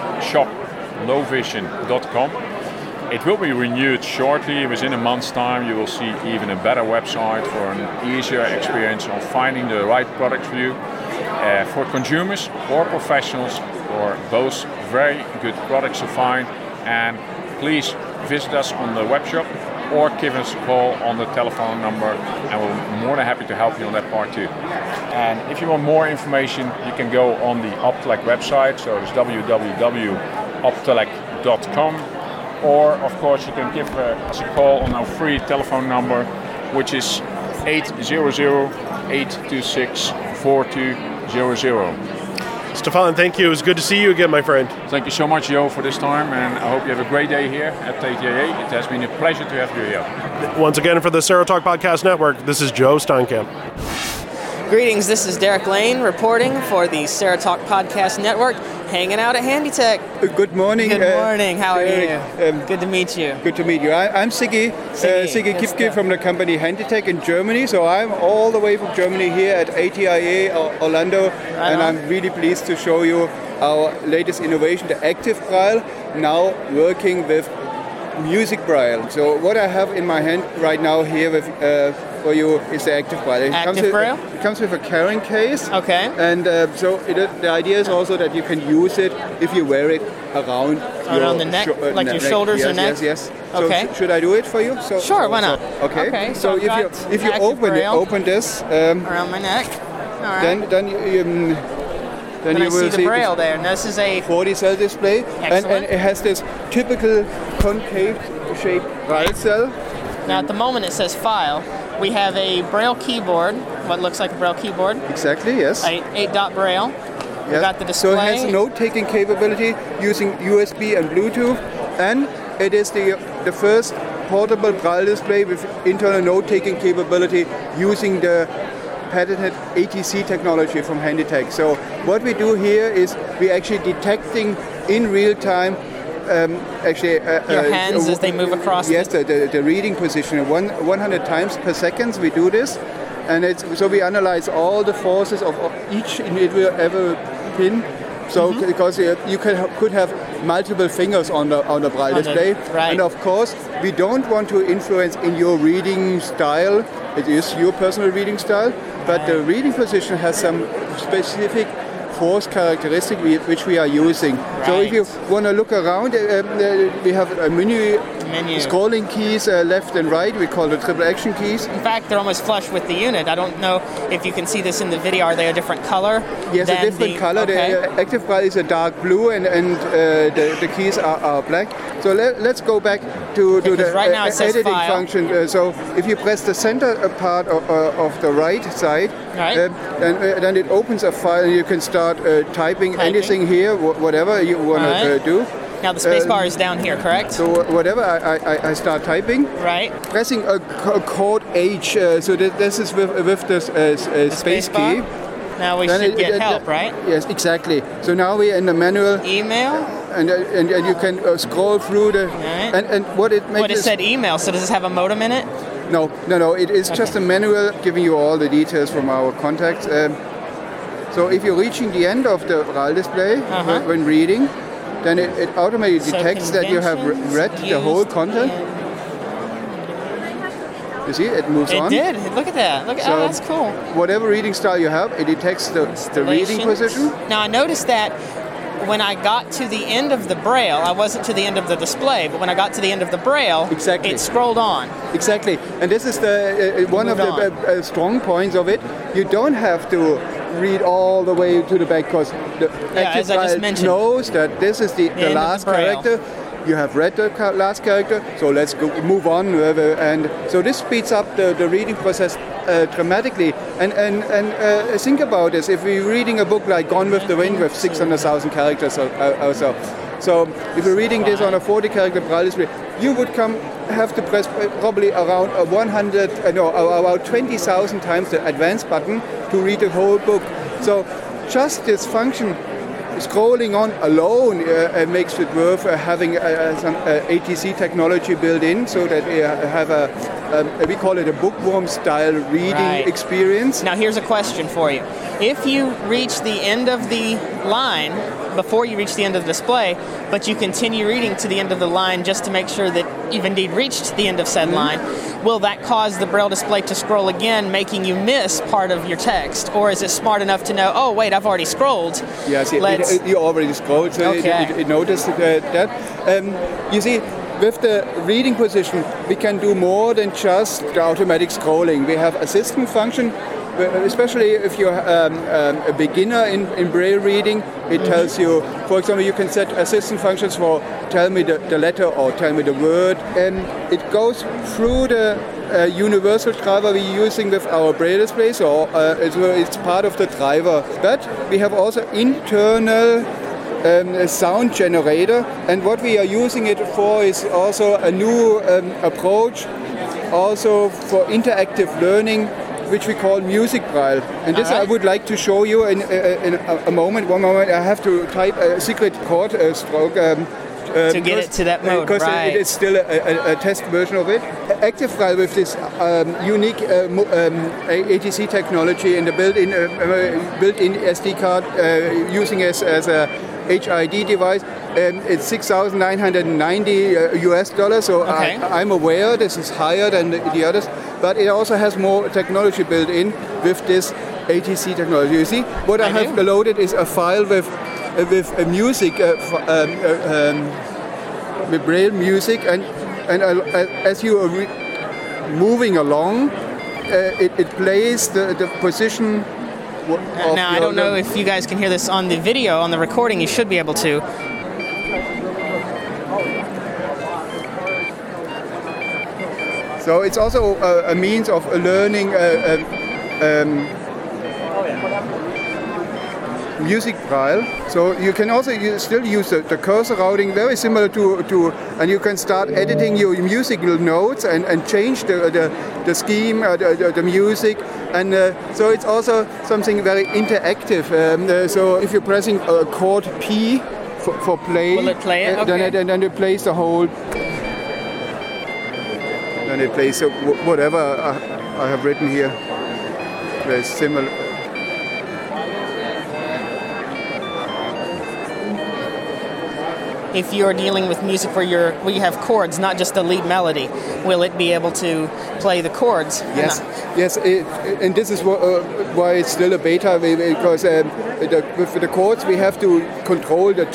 shoplowvision.com. It will be renewed shortly. Within a month's time, you will see even a better website for an easier experience of finding the right product for you. For consumers or professionals, or both, very good products to find. And please visit us on the web shop or give us a call on the telephone number, and we're more than happy to help you on that part too. And if you want more information, you can go on the Optelec website, so it's www.optelec.com. Or, of course, you can give us a call on our free telephone number, which is 800-826-4200. Stefan, thank you. It was good to see you again, my friend. Thank you so much, Jo, for this time, and I hope you have a great day here at ATIA. It has been a pleasure to have you here. Once again, for the Serotalk Podcast Network, this is Joe Steinkamp. Greetings, this is Derek Lane reporting for the Serotalk Podcast Network, hanging out at Handytech. Good morning. Good morning, how are you? Good to meet you. Good to meet you. I'm Siggi Kipke from the company Handytech in Germany. So I'm all the way from Germany here at ATIA Orlando, and I'm really pleased to show you our latest innovation, the Active Braille, now working with Music Braille. So what I have in my hand right now here with for you is the Active Braille. It comes with a carrying case. Okay. And so the idea is also that you can use it if you wear it around the neck, like your shoulders or neck. Yes. Okay. So should I do it for you? Sure. Why not? Okay. So if you open this around my neck. All right. Then you I will see the Braille there. And this is a 40 cell display, and it has this typical concave shaped Braille cell. Now at the moment it says file. We have a Braille keyboard, what looks like a Braille keyboard. Exactly, yes. 8-dot Braille. Yes. We got the display. So it has note-taking capability using USB and Bluetooth, and it is the first portable Braille display with internal note-taking capability using the patented ATC technology from Handytech. So what we do here is we actually detecting in real time your hands as they move across. Yes, the reading position 100 times per second we do this, and so we analyze all the forces of each individual pin. So because you could have multiple fingers on the Braille display, and of course we don't want to influence in your reading style. It is your personal reading style, but the reading position has some specific force characteristic which we are using. Right. So if you want to look around, we have a menu scrolling keys left and right. We call the triple action keys. In fact, they're almost flush with the unit. I don't know if you can see this in the video. Are they a different color? Yes, a different color. Okay. The Active Braille is a dark blue, and the keys are black. So let's go back to the right now it says editing file. function. So if you press the center part of the right side, then it opens a file, and you can start typing anything here, whatever you want to do. Now the space bar is down here, correct? So whatever, I start typing. Right. Pressing a code H, so this is with the space key. Now we should get help, right? Yes, exactly. So now we're in the manual. Email? And you can scroll through the... And what it makes... What it said email, so does this have a modem in it? No. It is just a manual giving you all the details from our contacts. So if you're reaching the end of the Braille display when reading, then it automatically detects that you have read the whole content. You see, it moves on. It did. Look at that. Oh, that's cool. Whatever reading style you have, it detects the reading position. Now I noticed that when I got to the end of the Braille, I wasn't to the end of the display, but when I got to the end of the Braille, it scrolled on. Exactly. And this is one of the strong points of it. You don't have to read all the way to the back, because the Active Braille knows that this is the last character. You have read the last character, so let's move on. And so this speeds up the reading process dramatically. And think about this: if we're reading a book like Gone with the Wind with 600,000 characters or so if you're reading this on a 40-character Braille display, you would have to press probably around about 20,000 times the advance button to read the whole book. So just this function, scrolling on alone, makes it worth having some ATC technology built in, so that you have we call it a bookworm style reading experience. Now here's a question for you. If you reach the end of the line before you reach the end of the display, but you continue reading to the end of the line just to make sure that you've indeed reached the end of said line, will that cause the Braille display to scroll again, making you miss part of your text? Or is it smart enough to know, oh wait, I've already scrolled? Yes, you already scrolled, so it noticed that. You see, with the reading position, we can do more than just the automatic scrolling. We have assistant function, especially if you're a beginner in Braille reading. It tells you, for example, you can set assistant functions for tell me the letter or tell me the word. And it goes through the universal driver we're using with our Braille display, so it's part of the driver. But we have also internal sound generator, and what we are using it for is also a new approach, also for interactive learning, which we call Music Braille. And this I would like to show you in a moment. One moment, I have to type a secret chord stroke. To get it to that mode, because it is still a test version of it. Active Braille with this unique ATC technology and the built-in SD card, using it as a HID device. It's $6,990 US dollars. So Okay. I'm aware this is higher than the others, but it also has more technology built in with this ATC technology. You see, what I have loaded is a file with music, with Braille music, and as you are moving along, it plays the position. Now, I don't know if you guys can hear this on the video, on the recording, you should be able to. So it's also a means of learning music Braille. So you can also still use the cursor routing, very similar to, and you can start editing your musical notes and change the scheme, the music. And so it's also something very interactive. So if you're pressing chord P for play, will it play it? Okay. Then it plays the whole. Then it plays whatever I have written here. Very similar. If you're dealing with music where you have chords, not just the lead melody, will it be able to play the chords? Yes, yes, and this is why it's still a beta, because with the chords we have to control the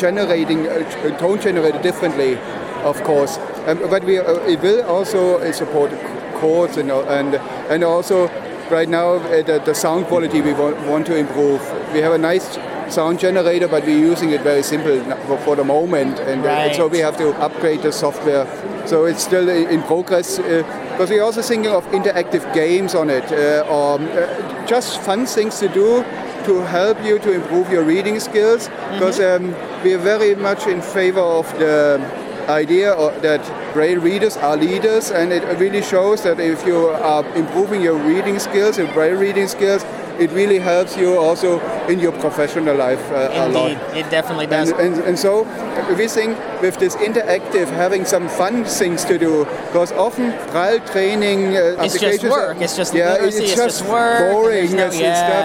tone generator differently, of course. But it will also support chords and also right now the sound quality we want to improve. We have a nice sound generator, but we're using it very simple for the moment, and so we have to upgrade the software. So it's still in progress, because we're also thinking of interactive games on it, or just fun things to do to help you to improve your reading skills, because we are very much in favor of the idea that Braille readers are leaders, and it really shows that if you are improving your reading skills, your Braille reading skills, it really helps you also in your professional life a lot. Indeed, it definitely does. And so we think with this interactive, having some fun things to do, because often Braille training it's applications... just work, it's just literacy, it's just work. Boring, Stuff.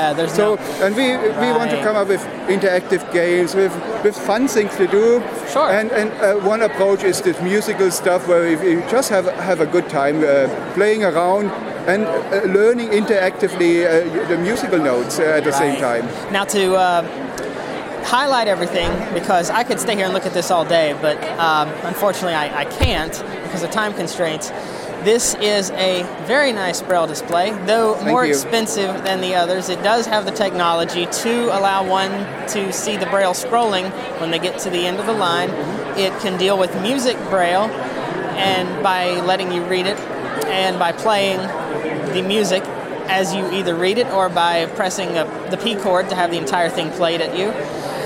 And we want to come up with interactive games, with fun things to do. Sure. And one approach is this musical stuff where you just have a good time playing around and learning interactively the musical notes at the same time. Now to highlight everything, because I could stay here and look at this all day, but unfortunately I can't because of time constraints. This is a very nice Braille display, though more expensive than the others. It does have the technology to allow one to see the Braille scrolling when they get to the end of the line. It can deal with music Braille, and by letting you read it, and by playing the music as you either read it or by pressing the P chord to have the entire thing played at you.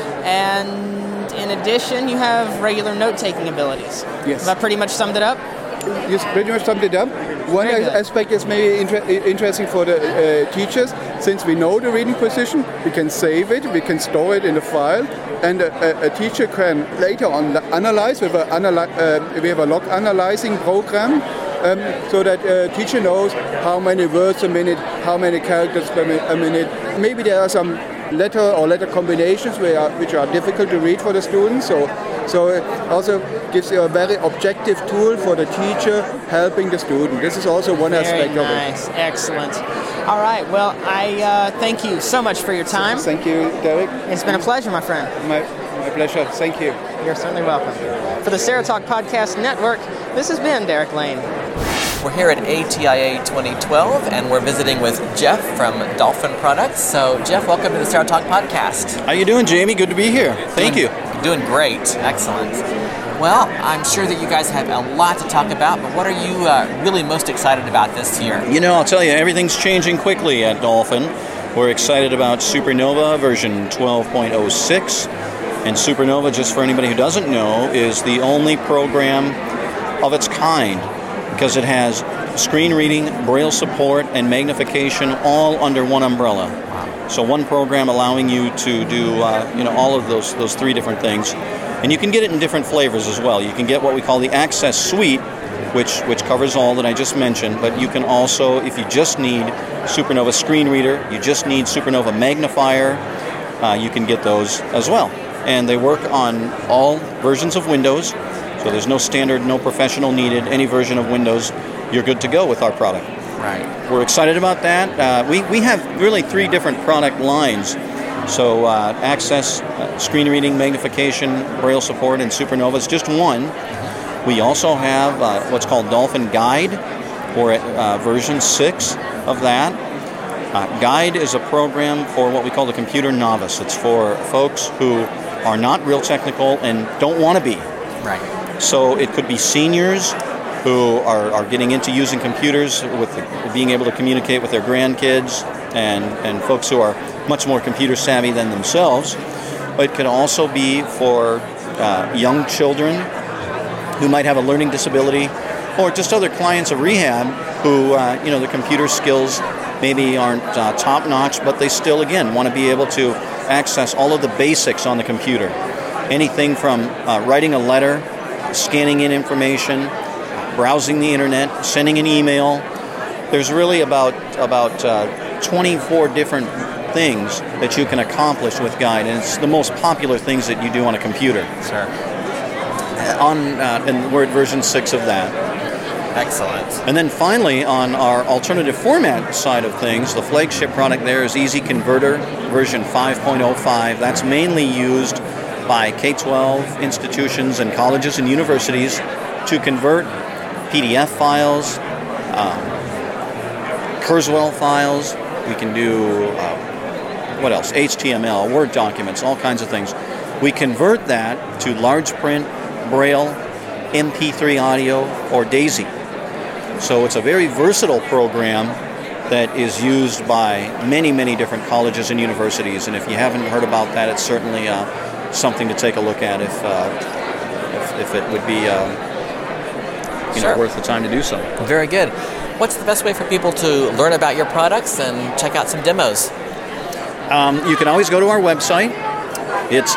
And in addition, you have regular note-taking abilities. Yes. Have I pretty much summed it up? You pretty much summed it up. One aspect is maybe interesting for the teachers. Since we know the reading position, we can save it, we can store it in a file, and a teacher can later on analyze. We have a log analyzing program, so that a teacher knows how many words a minute, how many characters per minute. Maybe there are some letter combinations which are difficult to read for the students. So it also gives you a very objective tool for the teacher helping the student. This is also one aspect of it. Very nice. Excellent. All right. Well, I thank you so much for your time. Thank you, Derek. It's been a pleasure, my friend. My pleasure. Thank you. You're certainly welcome. For the Serotalk Podcast Network, this has been Derek Lane. We're here at ATIA 2012, and we're visiting with Jeff from Dolphin Products. So, Jeff, welcome to the Serotalk Podcast. How you doing, Jamie? Good to be here. Thank you. Doing great. Excellent. Well, I'm sure that you guys have a lot to talk about, but what are you really most excited about this year? You know, I'll tell you, everything's changing quickly at Dolphin. We're excited about Supernova version 12.06. And Supernova, just for anybody who doesn't know, is the only program of its kind, because it has screen reading, Braille support, and magnification all under one umbrella. So one program allowing you to do all of those three different things. And you can get it in different flavors as well. You can get what we call the Access Suite, which covers all that I just mentioned, but you can also, if you just need Supernova screen reader, you just need Supernova magnifier, you can get those as well. and they work on all versions of Windows. So there's no standard, no professional needed. Any version of Windows, you're good to go with our product. Right. We're excited about that. We have really 3 different product lines. So Access, screen reading, magnification, Braille support, and Supernova is just one. We also have what's called Dolphin Guide. We're at version 6 of that. Guide is a program for what we call the computer novice. It's for folks who are not real technical and don't want to be. Right. So it could be seniors who are getting into using computers, with being able to communicate with their grandkids, and folks who are much more computer savvy than themselves. But it could also be for young children who might have a learning disability, or just other clients of rehab who, the computer skills maybe aren't top-notch, but they still, again, want to be able to access all of the basics on the computer. Anything from writing a letter, scanning in information, browsing the internet, sending an email. There's really about 24 different things that you can accomplish with Guide, and it's the most popular things that you do on a computer. Sure. And we're at version 6 of that. Excellent. And then finally, on our alternative format side of things, the flagship product there is Easy Converter, version 5.05. That's mainly used by K-12 institutions and colleges and universities to convert PDF files, Kurzweil files. We can do, what else? HTML, Word documents, all kinds of things. We convert that to large print, Braille, MP3 audio, or DAISY. So it's a very versatile program that is used by many, many different colleges and universities. And if you haven't heard about that, it's certainly something to take a look at if it would be Sure. worth the time to do so. Very good. What's the best way for people to learn about your products and check out some demos? You can always go to our website. It's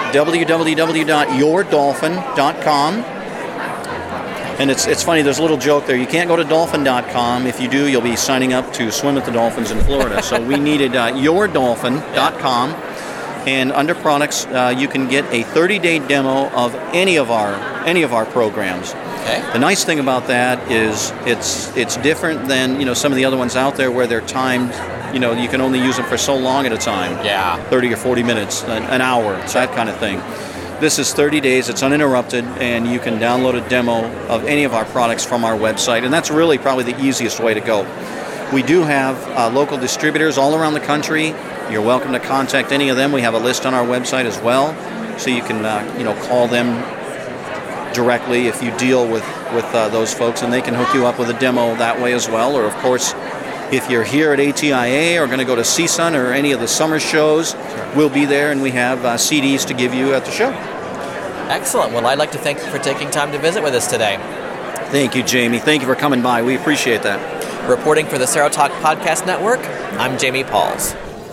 www.yourdolphin.com. And it's funny, there's a little joke there. You can't go to dolphin.com. If you do, you'll be signing up to swim at the Dolphins in Florida. So we needed yourdolphin.com. And under products, you can get a 30-day demo of any of our programs. Okay. The nice thing about that is it's different than some of the other ones out there where they're timed. You can only use them for so long at a time. Yeah. 30 or 40 minutes, an hour, that kind of thing. This is 30 days, it's uninterrupted, and you can download a demo of any of our products from our website, and that's really probably the easiest way to go. We do have local distributors all around the country. You're welcome to contact any of them. We have a list on our website as well, so you can call them directly if you deal with those folks, and they can hook you up with a demo that way as well. Or, of course, if you're here at ATIA or going to go to CSUN or any of the summer shows, we'll be there, and we have CDs to give you at the show. Excellent. Well, I'd like to thank you for taking time to visit with us today. Thank you, Jamie. Thank you for coming by. We appreciate that. Reporting for the Serotalk Podcast Network, I'm Jamie Pauls.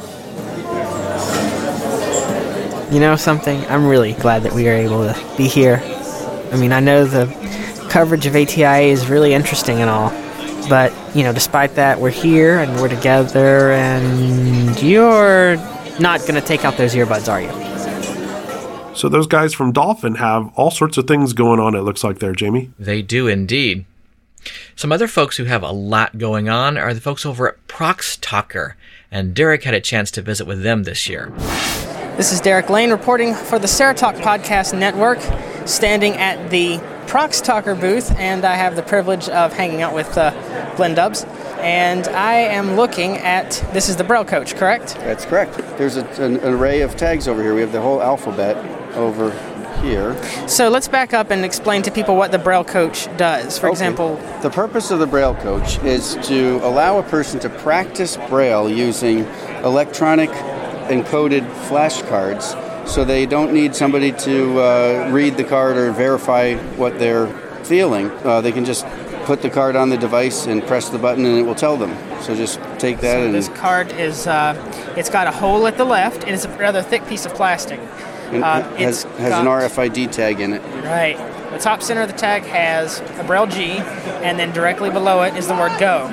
You know something? I'm really glad that we are able to be here. I mean, I know the coverage of ATIA is really interesting and all, but, despite that, we're here and we're together, and you're not going to take out those earbuds, are you? So those guys from Dolphin have all sorts of things going on, it looks like there, Jamie. They do indeed. Some other folks who have a lot going on are the folks over at ProxTalker, and Derek had a chance to visit with them this year. This is Derek Lane reporting for the Serotalk Podcast Network, standing at the ProxTalker booth, and I have the privilege of hanging out with Glenn Dubs. And I am looking at, this is the Braille Coach, correct? That's correct. There's an array of tags over here. We have the whole alphabet over here. So let's back up and explain to people what the Braille Coach does. For example, the purpose of the Braille Coach is to allow a person to practice Braille using electronic encoded flashcards, so they don't need somebody to read the card or verify what they're feeling. They can just put the card on the device and press the button and it will tell them. So just take that. So this card is, it's got a hole at the left, and it's a rather thick piece of plastic. It has an RFID tag in it. Right. The top center of the tag has a Braille G, and then directly below it is the word go.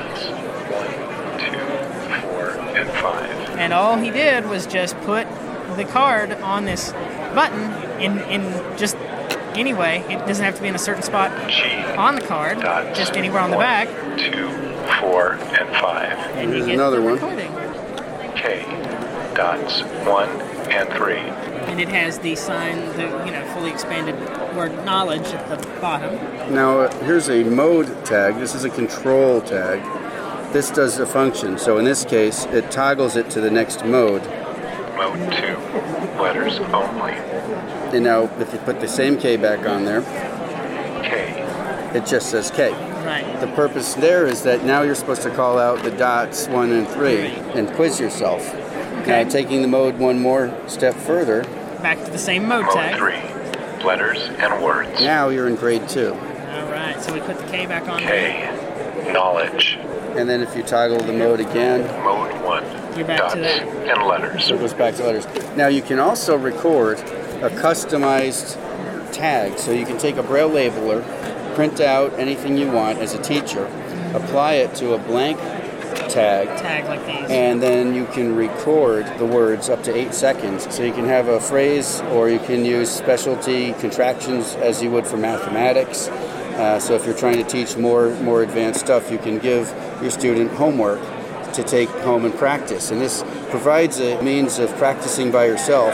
And all he did was just put the card on this button in just any way. It doesn't have to be in a certain spot on the card, just anywhere on the back. 2, 4, and 5. And you get another the one. recording. K. Dots 1 and 3. And it has the sign, the fully expanded word knowledge at the bottom. Now, here's a mode tag. This is a control tag. This does a function. So in this case, it toggles it to the next mode. Mode 2. Letters only. And now, if you put the same K back on there, K. It just says K. Right. The purpose there is that now you're supposed to call out the dots 1 and 3 and quiz yourself. Okay. Now, taking the mode one more step further. Back to the same mode tag. Mode 3. Letters and words. Now you're in grade 2. All right, so we put the K back on K. Knowledge. And then if you toggle the mode again, Mode 1. You're back dots to that. and letters. So it goes back to letters. Now you can also record a customized tag. So you can take a Braille labeler, print out anything you want as a teacher, apply it to a blank tag like these, and then you can record the words up to 8 seconds. So you can have a phrase, or you can use specialty contractions as you would for mathematics. So if you're trying to teach more advanced stuff, you can give your student homework to take home and practice. And this provides a means of practicing by yourself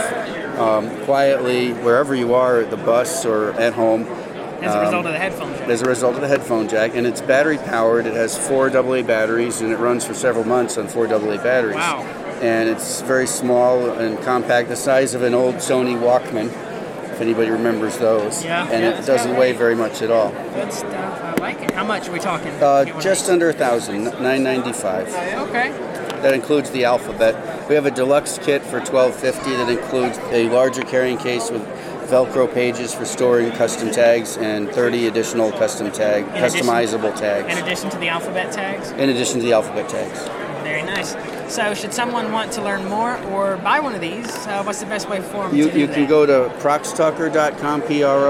quietly wherever you are, at the bus or at home. As a result of the headphone jack. As a result of the headphone jack. And it's battery powered. It has 4 AA batteries, and it runs for several months on 4 AA batteries. Wow. And it's very small and compact, the size of an old Sony Walkman, if anybody remembers those. Yeah. And Yeah, it doesn't weigh very much at all. Good stuff. I like it. How much are we talking? Just under $1,000, $995. Okay. That includes the alphabet. We have a deluxe kit for $1,250 that includes a larger carrying case with Velcro pages for storing custom tags and 30 additional customizable tags. In addition to the alphabet tags? In addition to the alphabet tags. Very nice. So should someone want to learn more or buy one of these, what's the best way for them You to do can that? go to proxtalker.com,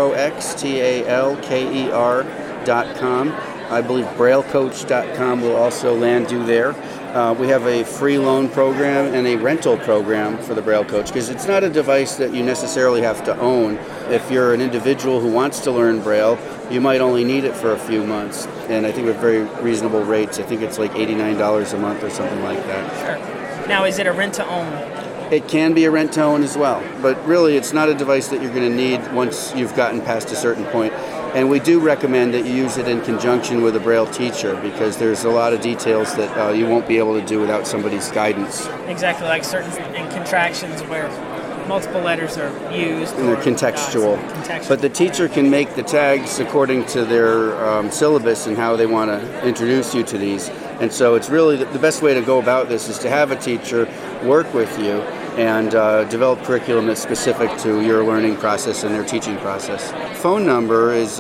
proxtalker.com. I believe braillecoach.com will also land you there. We have a free loan program and a rental program for the Braille Coach, because it's not a device that you necessarily have to own. If you're an individual who wants to learn Braille, you might only need it for a few months. And I think with very reasonable rates, I think it's like $89 a month or something like that. Sure. Now, is it a rent-to-own? It can be a rent-to-own as well, but really it's not a device that you're going to need once you've gotten past a certain point. And we do recommend that you use it in conjunction with a Braille teacher, because there's a lot of details that you won't be able to do without somebody's guidance. Exactly, like certain contractions where multiple letters are used. And they're contextual. But the teacher can make the tags according to their syllabus and how they want to introduce you to these. And so it's really the best way to go about this is to have a teacher work with you and develop curriculum that's specific to your learning process and their teaching process. Phone number is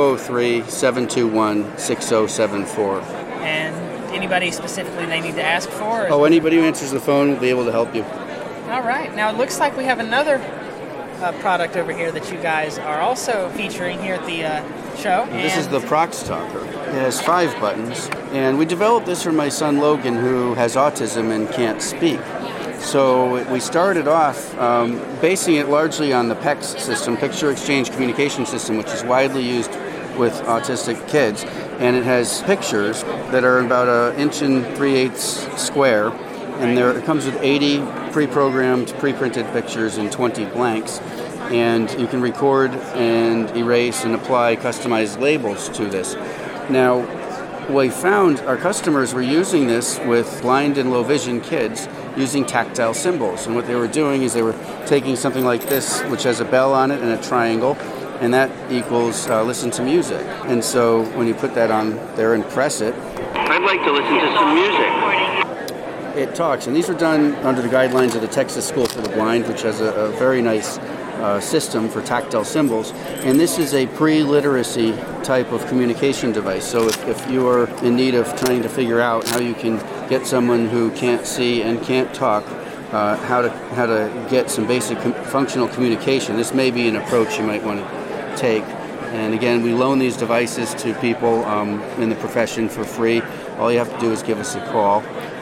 203-721-6074. And anybody specifically they need to ask for? Oh, anybody who answers the phone will be able to help you. All right. Now it looks like we have another product over here that you guys are also featuring here at the show. This is the Proxtalker. It has 5 buttons, and we developed this for my son Logan, who has autism and can't speak. So we started off basing it largely on the PEX system, Picture Exchange Communication System, which is widely used with autistic kids. And it has pictures that are about 1 3/8 square, and it comes with 80 pre-programmed, pre-printed pictures and 20 blanks. And you can record and erase and apply customized labels to this. Now, we found our customers were using this with blind and low vision kids using tactile symbols. And what they were doing is they were taking something like this, which has a bell on it and a triangle, and that equals listen to music. And so when you put that on there and press it, I'd like to listen to some music. It talks. And these were done under the guidelines of the Texas School for the Blind, which has a very nice system for tactile symbols. And this is a pre-literacy type of communication device. So if you are in need of trying to figure out how you can get someone who can't see and can't talk, how to get some basic functional communication, this may be an approach you might want to take. And again, we loan these devices to people in the profession for free. All you have to do is give us a call.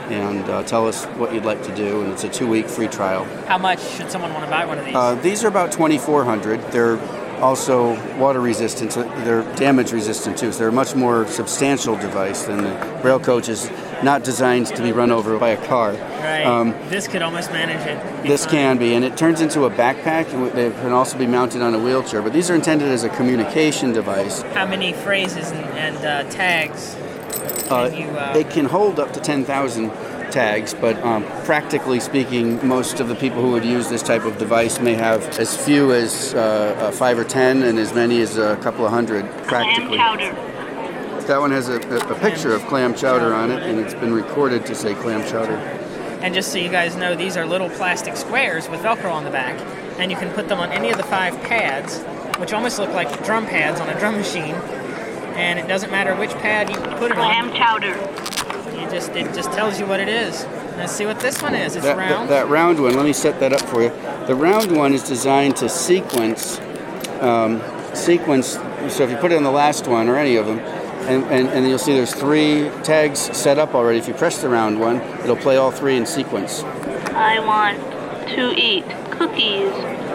and tell us what you'd like to do, and it's a 2-week free trial. How much should someone want to buy one of these? These are about $2,400. They're also water resistant, so they're damage resistant too, so they're a much more substantial device than the Braille Coach is not designed to be run over by a car. Right. This could almost manage it. This can be, and it turns into a backpack, and they can also be mounted on a wheelchair, but these are intended as a communication device. How many phrases and tags can you... It can hold up to 10,000 tags, but practically speaking, most of the people who would use this type of device may have as few as 5 or 10 and as many as a couple of hundred practically. Clam chowder. That one has a picture of clam chowder on it, and it's been recorded to say clam chowder. And just so you guys know, these are little plastic squares with Velcro on the back, and you can put them on any of the 5 pads, which almost look like drum pads on a drum machine, and it doesn't matter which pad you put it on. Clam chowder. It just tells you what it is. Let's see what this one is. It's round. That round one, let me set that up for you. The round one is designed to sequence, so if you put it on the last one or any of them, and you'll see there's 3 tags set up already. If you press the round one, it'll play all 3 in sequence. I want to eat cookies.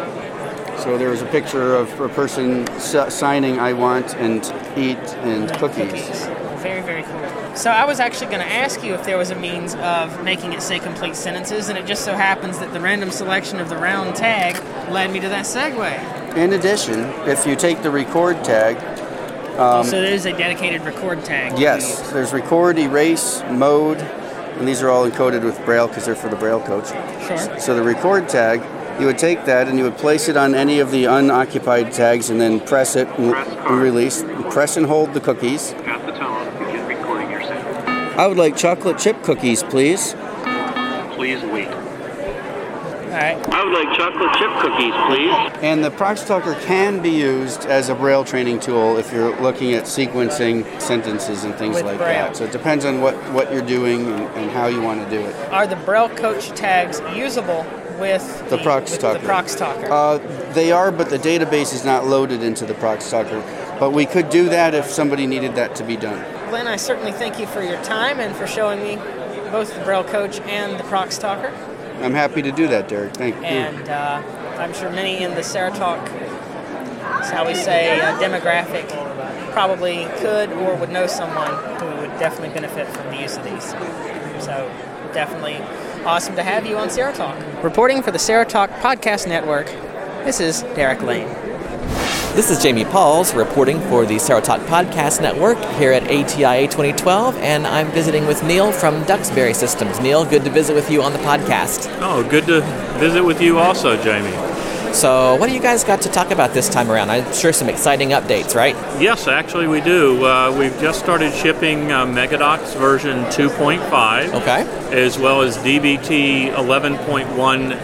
So there was a picture of a person signing I want and eat and cookies. Very, very cool. So I was actually going to ask you if there was a means of making it say complete sentences, and it just so happens that the random selection of the round tag led me to that segue. In addition, if you take the record tag... so there's a dedicated record tag. Yes, there's record, erase, mode, and these are all encoded with Braille because they're for the Braille Coach. Sure. So the record tag, you would take that and you would place it on any of the unoccupied tags and then press it and release. Press and hold the cookies. At the tone, begin recording your sound. I would like chocolate chip cookies, please. Please wait. All right. I would like chocolate chip cookies, please. And the Proxtalker can be used as a Braille training tool if you're looking at sequencing sentences and things With like Braille. that. So it depends on what you're doing and how you want to do it. Are the Braille Coach tags usable with The Proxtalker. They are, but the database is not loaded into the Proxtalker. But we could do that if somebody needed that to be done. Glenn, I certainly thank you for your time and for showing me both the Braille Coach and the Proxtalker. I'm happy to do that, Derek. Thank you. And I'm sure many in the Serotalk, shall we say, demographic probably could or would know someone who would definitely benefit from the use of these. So definitely awesome to have you on Serotalk. Reporting for the Serotalk Podcast Network, this is Derek Lane. This is Jamie Pauls reporting for the Serotalk Podcast Network here at ATIA 2012, and I'm visiting with Neil from Duxbury Systems. Neil, good to visit with you on the podcast. Oh, good to visit with you also, Jamie. So what do you guys got to talk about this time around? I'm sure some exciting updates, right? Yes, actually we do. We've just started shipping Megadox version 2.5, as well as DBT 11.1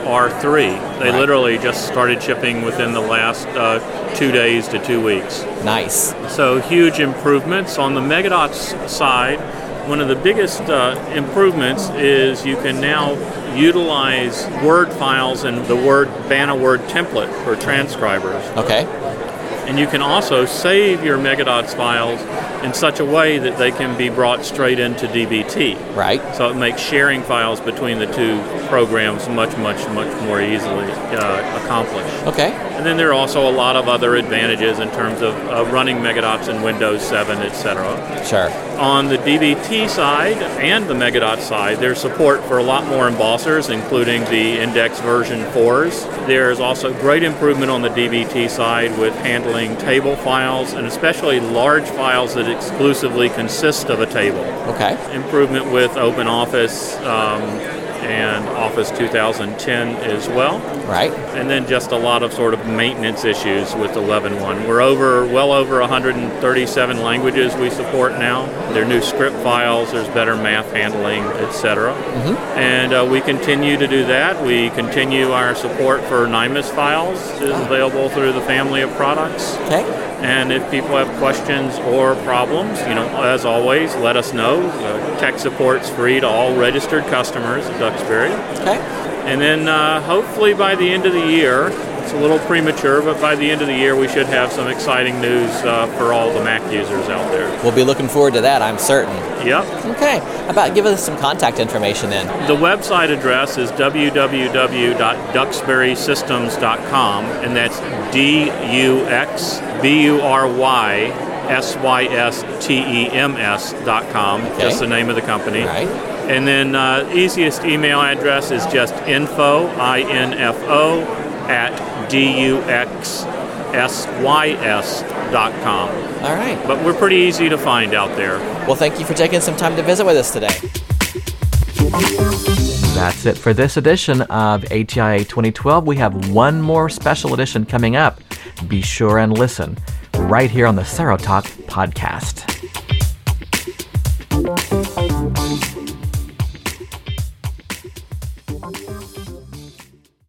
SR3. They literally just started shipping within the last 2 days to 2 weeks. Nice. So huge improvements. On the Megadox side, one of the biggest improvements is you can now utilize Word files in the BANA Word template for transcribers. Okay. And you can also save your Megadox files in such a way that they can be brought straight into DBT. Right. So it makes sharing files between the two programs much more easily accomplished. Okay. And then there are also a lot of other advantages in terms of running Megadox in Windows 7, etc. Sure. On the DBT side and the Megadox side, there's support for a lot more embossers, including the Index version 4s. There's also great improvement on the DBT side with handling table files, and especially large files that exclusively consist of a table. Okay. Improvement with OpenOffice and Office 2010 as well. Right. And then just a lot of sort of maintenance issues with 11.1. We're well over 137 languages we support now. There are new script files, there's better math handling, etc. And we continue to do that. We continue our support for NIMUS files is available through the family of products. Okay. And if people have questions or problems, as always, let us know. Tech support's free to all registered customers at Duxbury. Okay. And then hopefully by the end of the year, It's a little premature, but by the end of the year, we should have some exciting news for all the Mac users out there. We'll be looking forward to that, I'm certain. Yep. Okay. How about give us some contact information then? The website address is www.duxburysystems.com, and that's DUXBURYSYSTEMS.com. Okay. Just the name of the company. Right. And then easiest email address is just info at DUXSYS.com. All right. But we're pretty easy to find out there. Well, thank you for taking some time to visit with us today. That's it for this edition of ATIA 2012. We have one more special edition coming up. Be sure and listen right here on the Serotalk podcast.